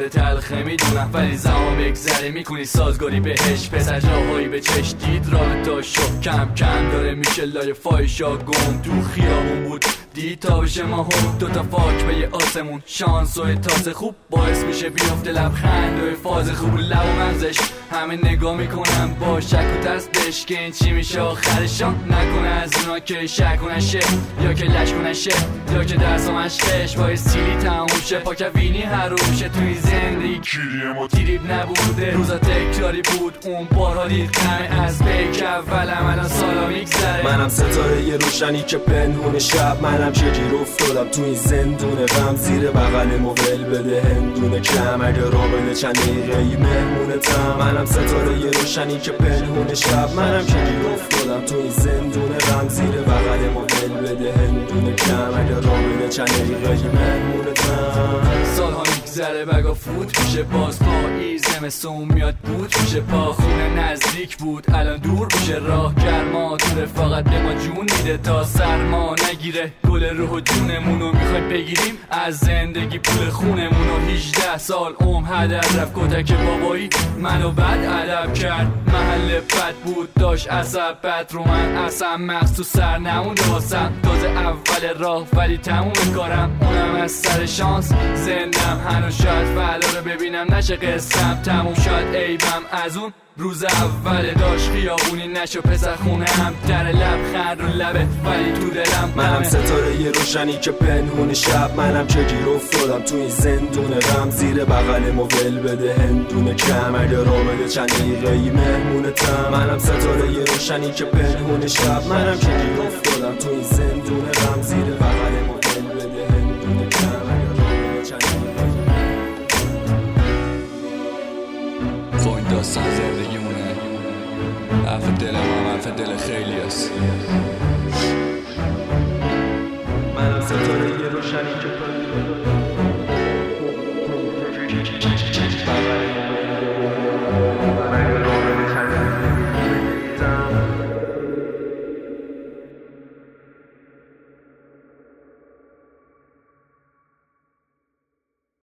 کار تلخه میدونم، ولی زمان بگذره میکنی سازگاری بهش. پسر جاهایی به چشم دید رابطه شو کم کم داره میشه لای فایشا گم. تو خیابون بود دید تابش ما هم دوتا فاک به یه آسمون. شانس و تاس خوب باعث میشه بیفته لبخند و فاز خوب لب و مغزش. همه نگاه میکنم با شک و ترس که این چی میشه آخرشان. نکنه از اونا که شک کنشه یا که لش کنشه یا که درس و مشقش با استیلی تموم شه. پاکوینی حروم شه توی زندگی کیریه ما تیریب نبوده. روزا تکراری بود اون بارها دید قمه از بیک اولم الان سالا میگذره. منم ستاره یه روشنی که پنهون شب، منم که گیر افتادم تو این زندونه. غم زیر بغلم و ول بده هندونه کم اگه را بده چند دقیقه‌ای مهمونتم. منم ستاره یه روشنی که پنهون شب، منم که گیر افتادم تو این زندونه. غم زیر بغلم و ول بده هندونه کم اگه را بده چند دقیقه‌ای مهمونتم. سالها میگذره بگا فوت میشه باز پاییز زمستون میاد بود میشه. پا خونه نزدیک بود الان دور میشه. راه گرما تو رفاقت به ما جون میده تا سرما نگیره. گل روح و جونمونو میخوایم بگیریم از زندگی پول خونمونو. 18 سال هدر رفت کتک بابایی منو بد ادب کرد. محل بد بود داشت عصب بد رو من اصلا مغز تو سر نمونده واسم. تازه اول راه ولی تموم کارم اونم از سر شانس. زندم هنوز شاید فردا رو ببینم نشه قصم تموم شاید عیبم از اون روز اول داشت خیابونی نشو پسر خونه هم در لبخند رو لبه ولی تو دلم منم ستاره یه روشنی که پنهون شب، منم که گیر افتادم تو این زندونه. غم زیر بغلم و ول بده هندونه کم اگه را بده چند دقیقه‌ای مهمونتم. منم ستاره یه روشنی که پنهون شب، منم که گیر افتادم تو این زندونه. غم زیر بغلم و ول بده هندونه کم اگه را بده چند دقیقه‌ای. خب این داستان زندگیمونه، حرف دل ما حرف دل خیلی هست. منم ستاره یه روشنی که